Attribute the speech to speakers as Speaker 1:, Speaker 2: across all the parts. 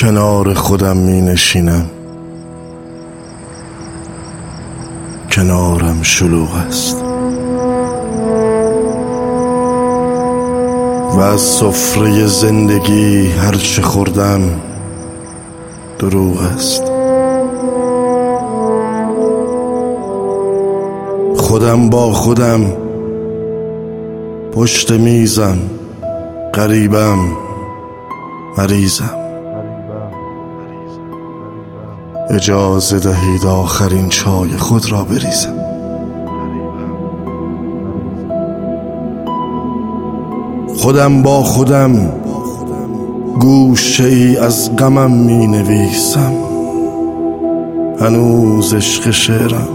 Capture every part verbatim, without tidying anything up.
Speaker 1: کنار خودم می نشینم، کنارم شلوغ است و از سفره زندگی هرچه خوردم دروغ است. خودم با خودم پشت میزم، غریبم، مریضم. اجازه دهید آخرین چای خود را بریزم. خودم با خودم گوشه ای از غمم می نویسم. هنوز عشق شعرم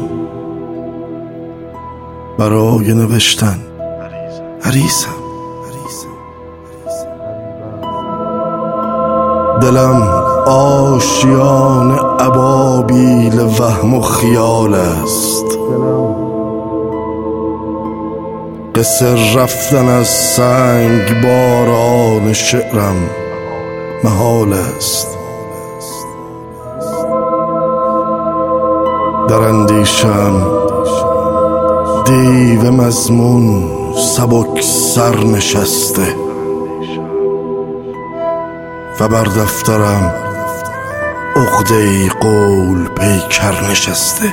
Speaker 1: برای نوشتن عریزم. دلم آشیان ابابیل وهم و خیال است. قصر رفتن از سنگ باران شعرم محال است. در اندیشم دیو مضمون سبک سر نشسته و بر دفترم عقده قول پیکر نشسته.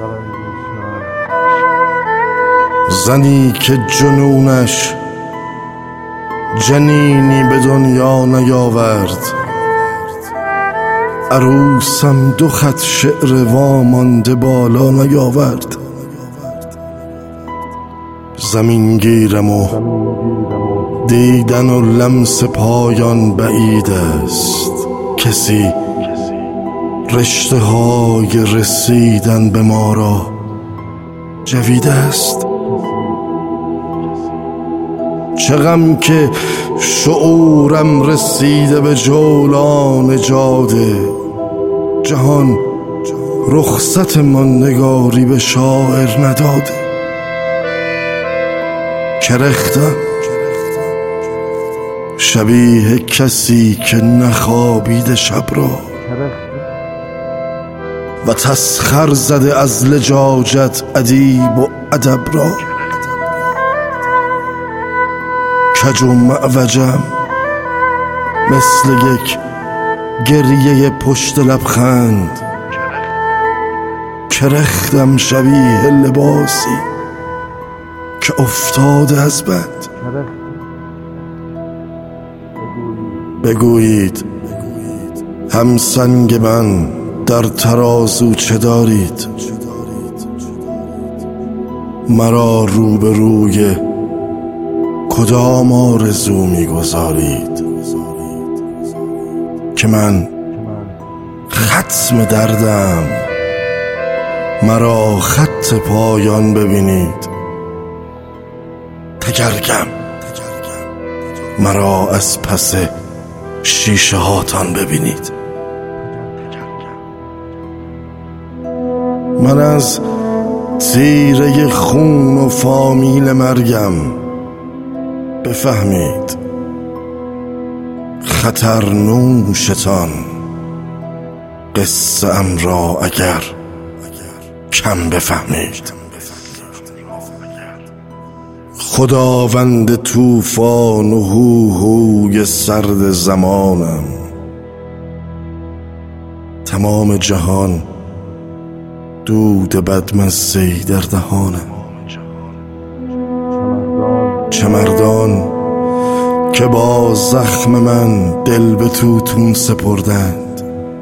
Speaker 1: زنی که جنونش جنینی به دنیا نیاورد، عروسم دو خط شعر وامانده بالا نیاورد. زمین گیرم و دیدن و لمس پایان بعید است. کسی رشته های رسیدن به ما را جوید است. چه غم که شعورم رسیده به جولان جاده. جهان رخصت ماندگاری به شاعر نداده. کرختم شبیه کسی که نخوابیده شب را و تسخر زده از لجاجت ادیب و ادب را. کج و معوجم مثل یک گریه پشت لبخند. کرختم شبیه لباسی که افتاده از بند. بگویید همسنگ من در ترازو چه دارید؟ مرا روبروی کدام آرزو میگذارید که من ختم دردم؟ مرا خط پایان ببینید. تگرگم مرا از پس شیشه هاتان ببینید. من از تیره خون و فامیل مرگم. بفهمید خطر نوشتان قصه ام را اگر کم بفهمید. خداوند طوفان و هوهوی سرد زمانم. تمام جهان دود بدمزه‌ای در دهانم. چه مردان که با زخم من دل به توتون سپردند.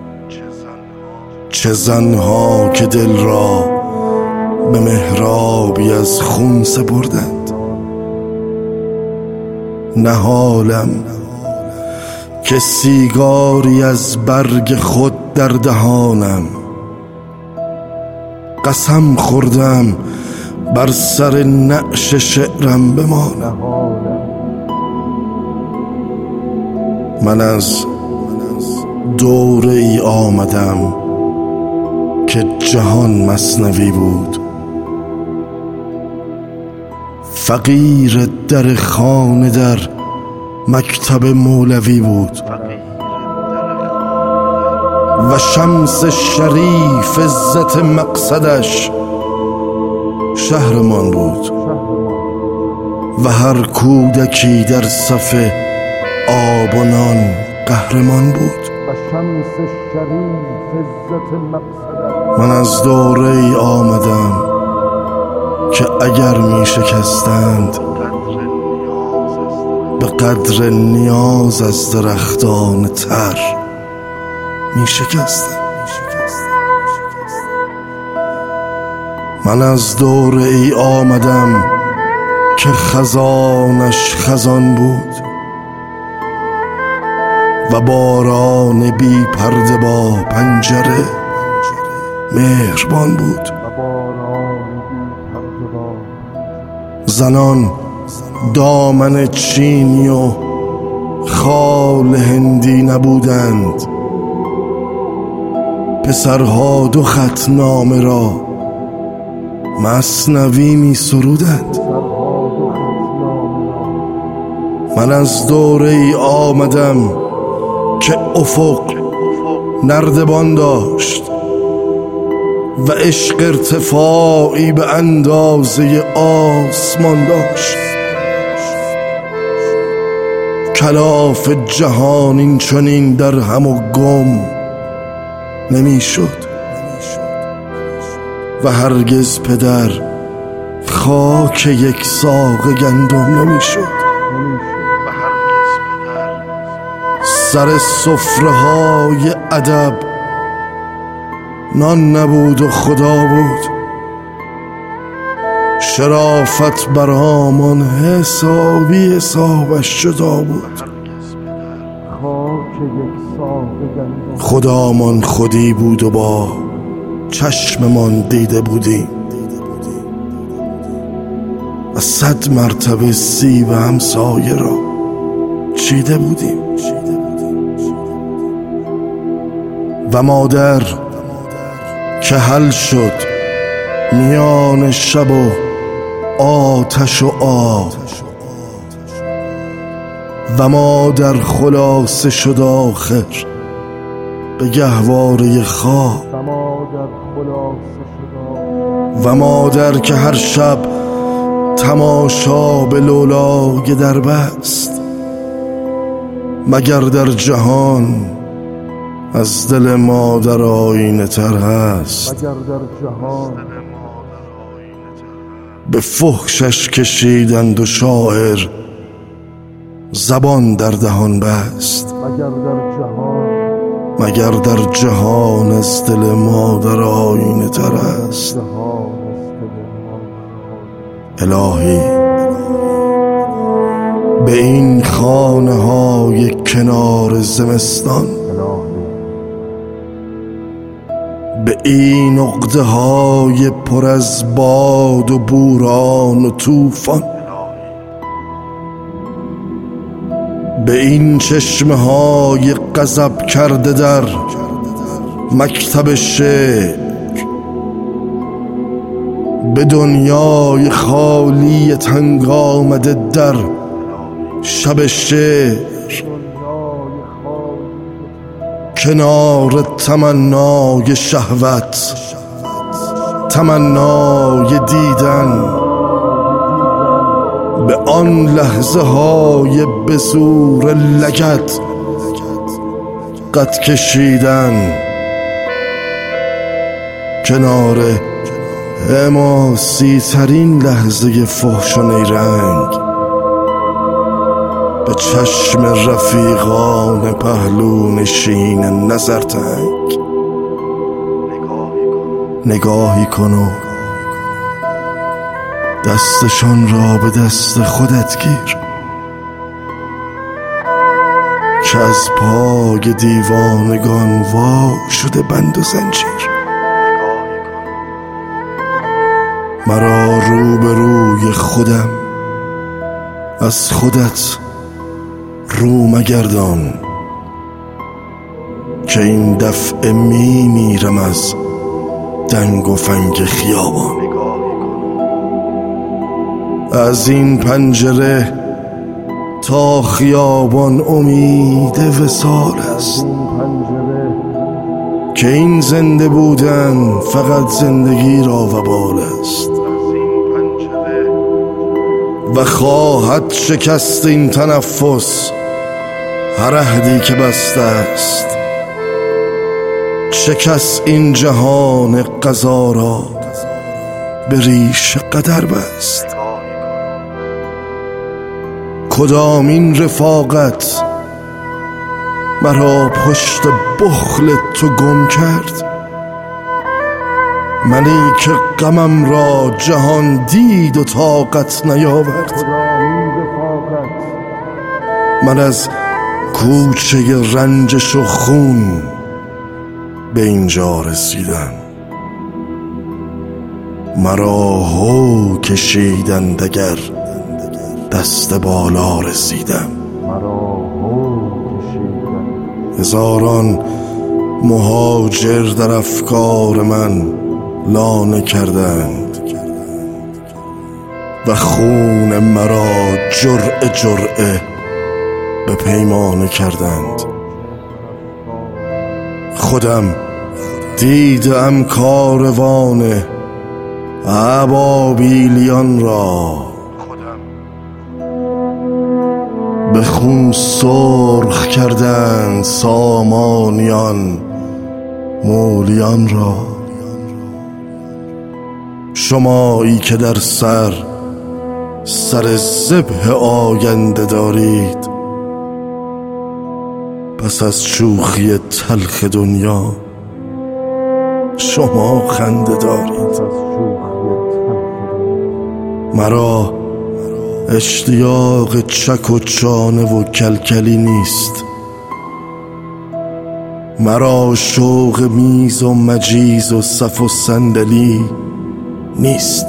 Speaker 1: چه زنها که دل را به محرابی از خون سپردند. نهالم که سیگاری از برگ خود در دهانم. قسم خوردم بر سر نعش شعرم بمانم. من از دوره ای آمدم که جهان مثنوی بود. فقیر در خانه در مکتب مولوی بود. و شمس شریف عزت مقصدش شهرمان بود و هر کودکی در صف آب و نان قهرمان بود. من از دوره ای آمدم که اگر می شکستند به قدر نیاز از درختان تر می شکستند. من از دوره ای آمدم که خزانش خزان بود و باران بی پرده با پنجره مهربان بود. زنان دامن چینی و خال هندی نبودند، پسرها دو خط نامه را مثنوی می سرودند. من از دوره ای آمدم که افق نردبان داشت و عشق ارتفاعی به اندازه آسمان داشت. کلاف جهان این چنین در هم و گم نمی شد و هرگز پدر خاک یک ساق گندم نمی شد. سر سفره های ادب نان نبود و خدا بود. شرافت برآمان حسابی حسابش جدا بود. خدامان خودی بود و با چشممان دیده بودیم و صد مرتبه سیب همسایه را چیده بودیم. و مادر که حل شد میان شب و آتش و آب و مادر خلاصه شد آخر به گهواره خواب. و مادر که هر شب تماشا به لولای در بست، مگر در جهان از دل مادر آینه تر هست. به فحشش کشیدند و شاعر زبان در دهان بست، مگر در جهان از دل مادر آینه تر است. الهی به این خانه های کنار زمستان، به این عقده های پر از باد و بوران و طوفان، به این چشمه های غضب کرده در مکتب شعر، به دنیای خالی تنگ آمده در شب شعر، کنار تمنای شهوت، تمنای دیدن، به آن لحظه های به زور لگد قد کشیدن، کنار حماسی ترین لحظه فحش و نیرنگ، به چشم رفیقان پهلو نشین نظرتنگ نگاهی کن و دستشان را به دست خودت گیر که از پای دیوانگان وا شده بند و زنجیر. مرا رو به روی خودم از خودت رو مگردان که این دفعه می میرم از دنگ و فنگ خیابان. از این پنجره تا خیابان امید وصال است، که این زنده بودن فقط زندگی را وبال است و خواهد شکست این تنفس هر عهدی که بسته است. شکست این جهان قضا را به ریش قدر بست. کدامین رفاقت مرا پشت بخل تو گم کرد؟ منی که غمم را جهان دید و طاقت نیاورد. من از کوچه رنجش و خون به اینجا رسیدم. مرا هو کشیدند اگر دست بالا رسیدم. هزاران مهاجر در افکار من لانه کردند و خون مرا جرعه جرعه به پیمانه کردند. خودم دیدم کاروان ابابیلیان را به خون سرخ کردند سامانیان مولیان را. شمایی که در سر سر ذبح آینده دارید، پس از شوخی تلخ دنیا شما خنده دارید. مرا اشتیاق چک و چانه و کلکلی نیست. مرا شوق میز و مجیز و صف و صندلی نیست.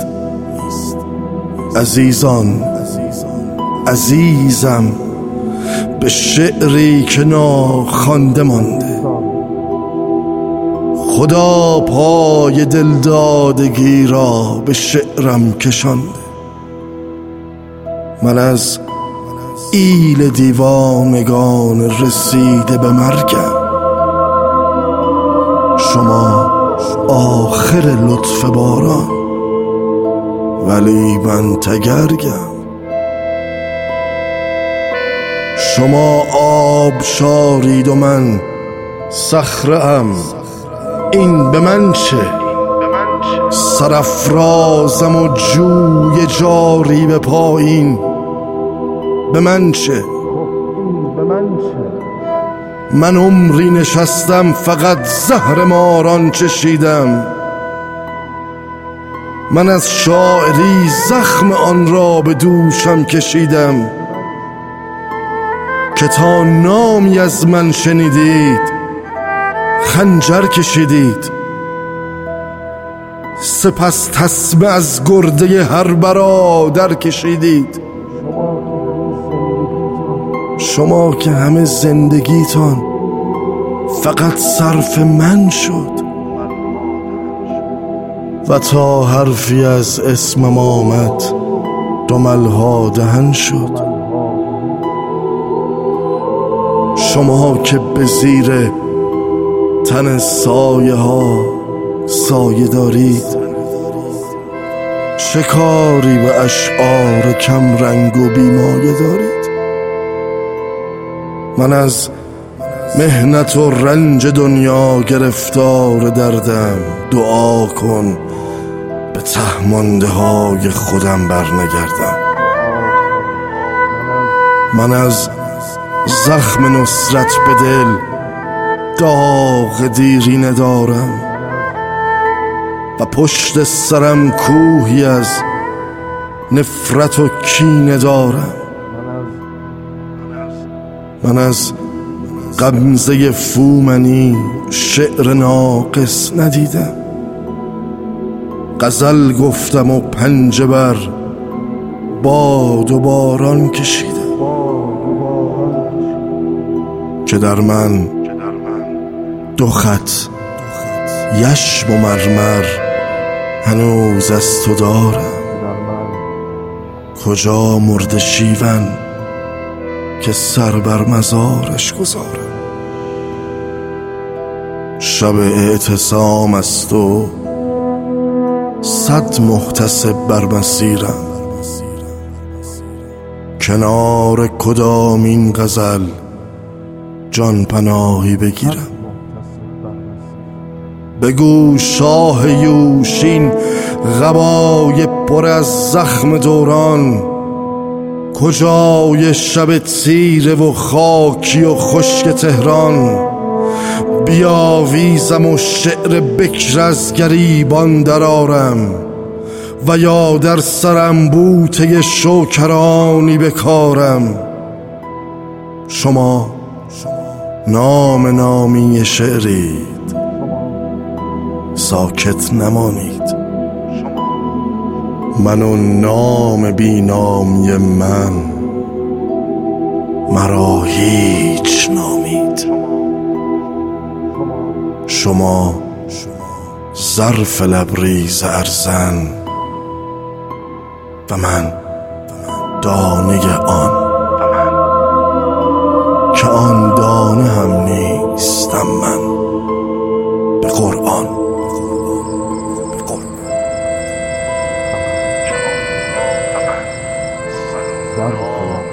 Speaker 1: عزیزان عزیزم به شعری که ناخوانده مانده. خدا پای دلدادگی را به شعرم کشانده. من از ایل دیوانگان رسیده به مرگم. شما آخر لطف باران ولی من تگرگم. شما آب شارید و من صخره‌ام. این به من چه؟ سرافرازم و جوی جاری به پایین. به من چه؟ من عمری نشستم فقط زهر ماران چشیدم. من از شاعری زخم آن را به دوشم کشیدم که تا نامی از من شنیدید خنجر کشیدید. سپس تسمه از گرده هر برادر کشیدید. شما که همه زندگیتان فقط صرف من شد و تا حرفی از اسمم آمد دملها دهن شد. شما که به زیر تن سایه ها سایه دارید، چه کاری به اشعار کم رنگ و بیمایه دارید؟ من از مهنت و رنج دنیا گرفتار دردم. دعا کن به ته مانده های خودم برنگردم. من از زخم نصرت به دل داغ دیرینه دارم و پشت سرم کوهی از نفرت و کینه دارم. من از غمزه فومنی شعر ناقص ندیدم. غزل گفتم و پنجه بر باد و باران کشیدم که در من دو خط یشم و مرمر هنوز از تو دارم. کجا مرد شیون که سر بر مزارش گذارم؟ شب اعتصام است و صد محتسب بر مسیرم، کنار کدامین غزل جان پناهی بگیرم. بگو شاه یوشین قبای پر از زخم دوران، کجای شب تیره و خاکی و خشک تهران. بیاویزم و شعر بکر از گریبان درارم، و یا در سرم بوته شوکرانی بکارم. شما نام نامی شعرید، ساکت نمانید. من و نام بی نامی من، مرا هیچ نامید. شما ظرف لبریز ارزن و من دانه آن، که آن دانه هم نیستم من به قرآن.
Speaker 2: ظرف